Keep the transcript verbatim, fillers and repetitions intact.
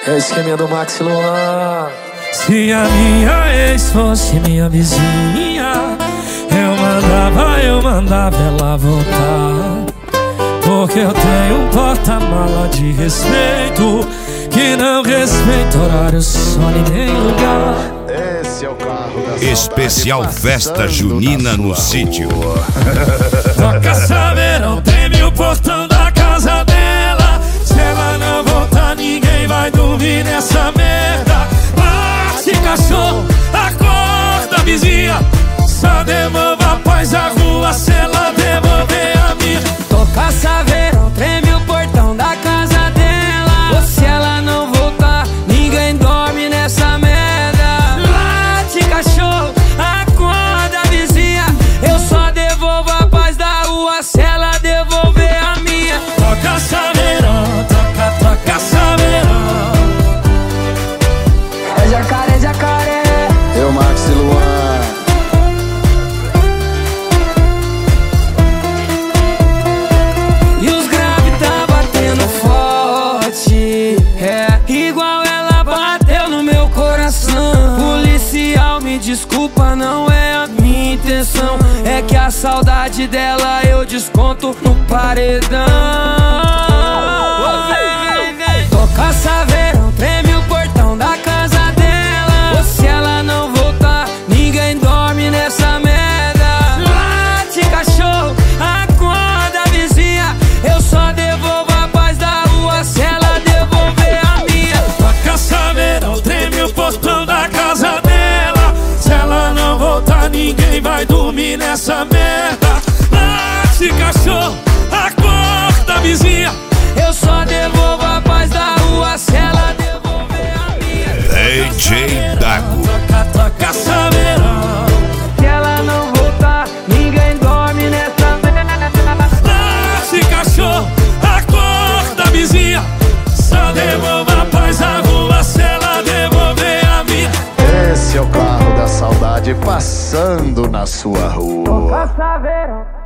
É o esqueminha do Max Luan. Se a minha ex fosse minha vizinha, eu mandava, eu mandava ela voltar. Porque eu tenho um porta-mala de respeito, que não respeita horário, sol e nem lugar. Esse é o carro da Especial festa junina no sítio. Toca saberão, treme o portão da casa dela. Se ela não voltar, ninguém vai dormir nessa merda. Bate cachorro, acorda vizinha, só devolva a paz à rua se ela devolver a minha. Toca saberão, treme o portão da casa dela. Ou se ela não voltar, ninguém dorme nessa merda. Late cachorro, acorda vizinha, eu só devolvo a paz da rua se ela devolver a minha. Toca saberão, toca, toca saberão. É jacaré, jacaré. Eu, Max Luan. E os graves tá batendo forte, é igual ela bateu no meu coração. Policial, me desculpa, não é a minha intenção. É que a saudade dela eu desconto no paredão. Toca saberão, treme o portão da casa dela. Ou se ela não voltar, ninguém dorme nessa merda. Late cachorro, acorda vizinha, eu só devolvo a paz da rua se ela devolver a minha. Toca saberão, treme o portão da casa dela. Se ela não voltar, ninguém vai dormir nessa merda. Late cachorro, acorda vizinha, eu só devolvo a paz da rua se ela devolver a minha. D J Dago. toca, toca saberão. Se ela não voltar, ninguém dorme nessa merda. Late cachorro, acorda vizinha, só devolva a paz à rua se ela devolver a minha. Esse é o carro da saudade passando na sua rua. Toca saberão.